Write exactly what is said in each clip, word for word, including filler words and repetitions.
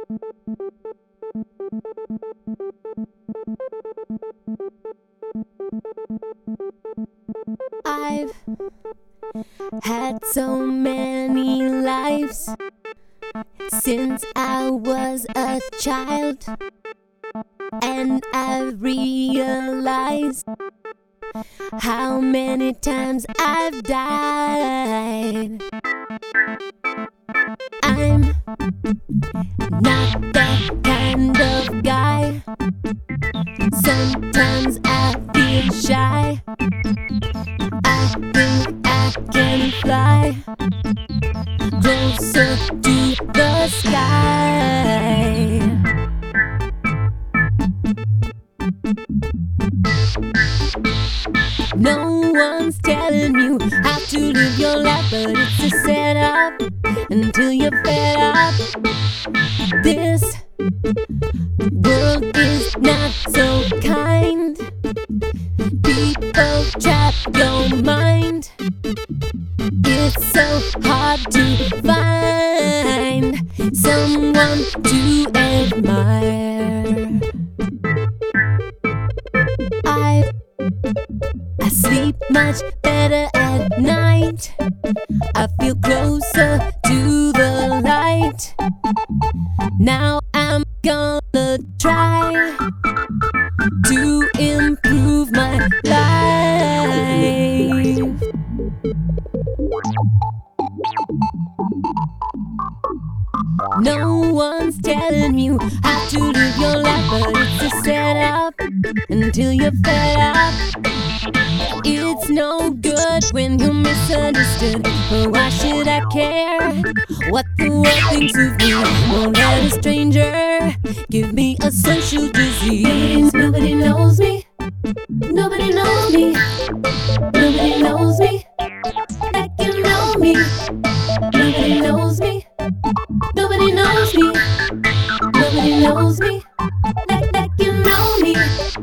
I've had so many lives since I was a child, and I realized how many times I've died. I'm not that kind of guy. Sometimes I feel shy. I think I can fly closer to the sky. No one's telling you how to live your life, but it's a setup until you're fed up. This world is not so kind. People trap your mind. It's so hard to find someone to admire. I I sleep much better at night. I feel closer to the light. Now I'm gonna try to improve my life. No one's telling you how to live your life, but it's a setup until you're fed up. It's no good when you're misunderstood, but why should I care what the world thinks of me? Won't let a stranger give me a social disease. Nobody knows me. Nobody knows me. Nobody knows me like you know me. Nobody knows me. Nobody knows me. Nobody knows me like, like you know me.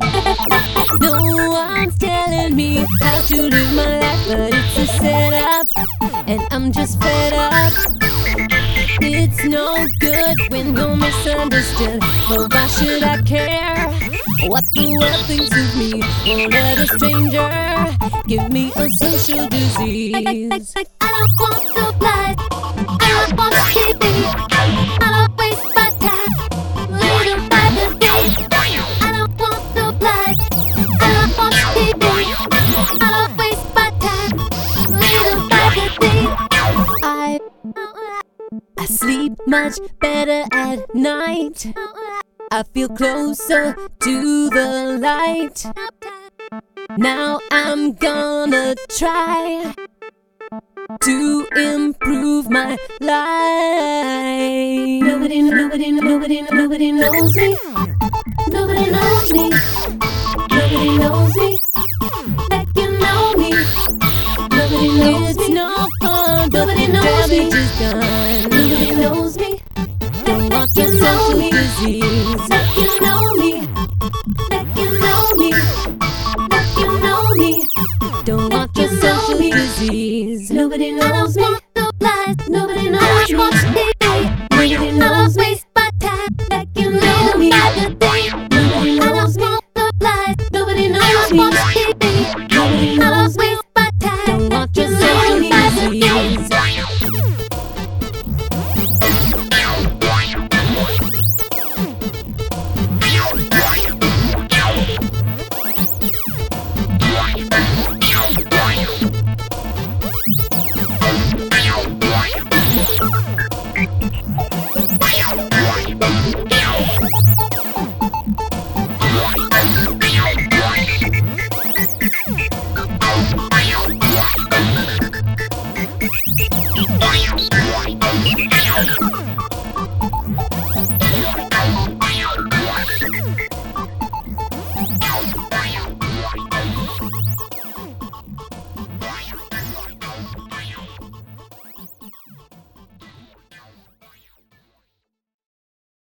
No one's telling me how to live my life, but it's a setup, and I'm just fed up. It's no good when you're misunderstood, but why should I care what the world thinks of me? Won't let a stranger give me a social disease. I, I, I, I don't want the blood, I don't want T V, I don't waste my time living by the day. I don't want the blood, I don't want T V, I don't waste my time living by the day. I I sleep much better at night. I feel closer to the light. Now I'm gonna try to improve my life. Nobody, nobody, nobody, nobody knows me. Nobody knows me. Nobody knows me like you know me. Nobody knows it's me. No fun. Nobody knows me. Nobody knows me. Don't want your social disease. Like you know me. Like you know me. Like you know me. Don't want your social disease. Nobody knows me. The blood. Nobody knows me. Nobody knows me.